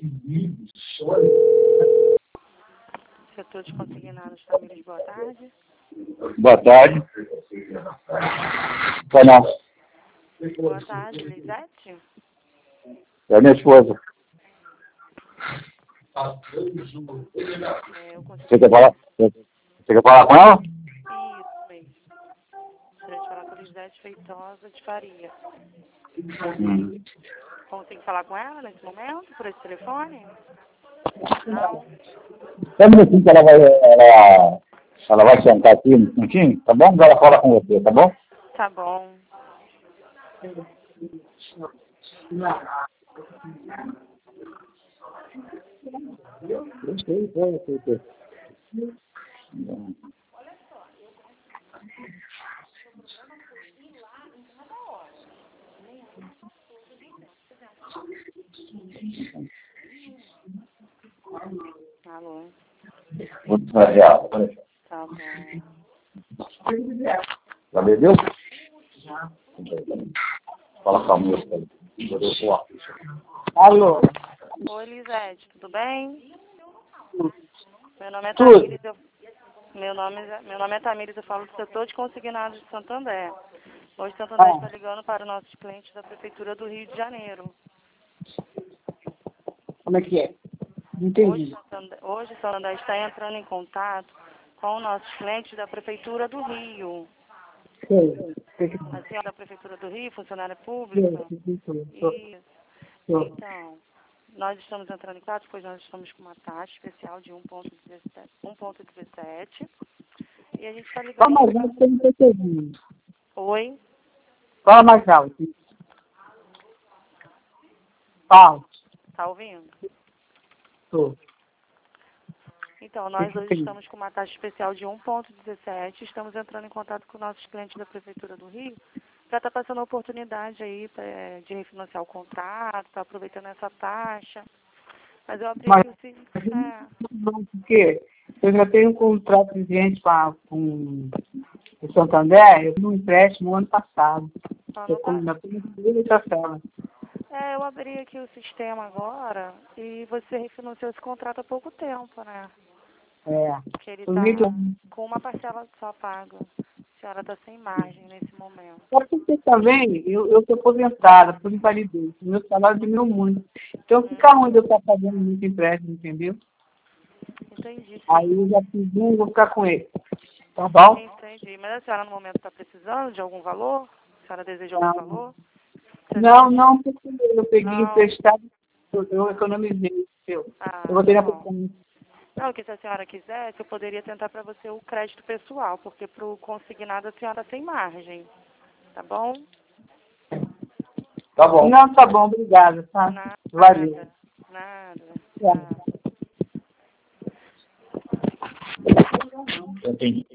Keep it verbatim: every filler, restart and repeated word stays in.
Setor de consignados, famílias, boa tarde. Boa tarde. Vai não. Boa tarde, Lisete. É a minha esposa. É, eu consigo... Você quer falar? Você quer falar com ela? Isso mesmo. Gostaria de falar com a Lisete Feitosa de Faria. Hum. Consigo falar com ela nesse momento, por esse telefone? Não. Só um minutinho que ela vai, ela, ela vai sentar aqui um minutinho, tá bom? Ela fala com você, tá bom? Tá bom. Eu sei, eu sei, eu sei. Alô. Vou trazer água, peraí. Tá bom. Já bebeu? Já. Fala com a moça. Alô. Oi, Lisete, tudo bem? Meu nome é Tudo. Tamires, eu... meu, nome, é- meu nome é Tamires, eu falo do setor de consignados de Santander. Hoje Santander Ah. está ligando para os nossos clientes da Prefeitura do Rio de Janeiro. Como é que é? Não Hoje entendi. Santander, hoje Santander está entrando em contato com os nossos clientes da Prefeitura do Rio. Sei. A senhora da Prefeitura do Rio, funcionária pública? Isso. Então, nós estamos entrando em contato, pois nós estamos com uma taxa especial de um vírgula dezessete. E a gente está ligando... Fala mais alto que eu não estou ouvindo. Oi? Fala mais alto. Fala. Tá ouvindo? Tô. Então, nós hoje estamos com uma taxa especial de um vírgula dezessete. Estamos entrando em contato com nossos clientes da Prefeitura do Rio para estar passando a oportunidade aí pra, de refinanciar o contrato, tá aproveitando essa taxa. Mas eu abri Mas, aqui o... se- É, não, porque eu já tenho um contrato vigente com, a- com o Santander, eu fiz um empréstimo no ano passado. só Eu não como tá... na primeira sala. é, eu abri aqui o sistema agora e você refinanciou esse contrato há pouco tempo, né? É. Que ele Os tá vídeos. com uma parcela só paga. A senhora está sem margem nesse momento. Só que você também, eu eu estou aposentada por invalidez. Meu salário diminuiu muito. Então fica ruim de eu estar fazendo muito empréstimo, entendeu? Entendi, Aí sim. eu já fiz um e vou ficar com ele. Tá bom? Entendi. Mas a senhora no momento está precisando de algum valor? A senhora deseja algum Não, valor? Você não, não, porque eu peguei Não. emprestado, eu eu economizei. Eu, Ah, eu vou ter tá na bom. poupança. Não, que se a senhora quisesse, eu poderia tentar para você o crédito pessoal, porque para o consignado a senhora tem margem. Tá bom? Tá bom. Não, tá bom, obrigada, tá? Nada. Valeu. Nada. Tchau. Nada. Eu tenho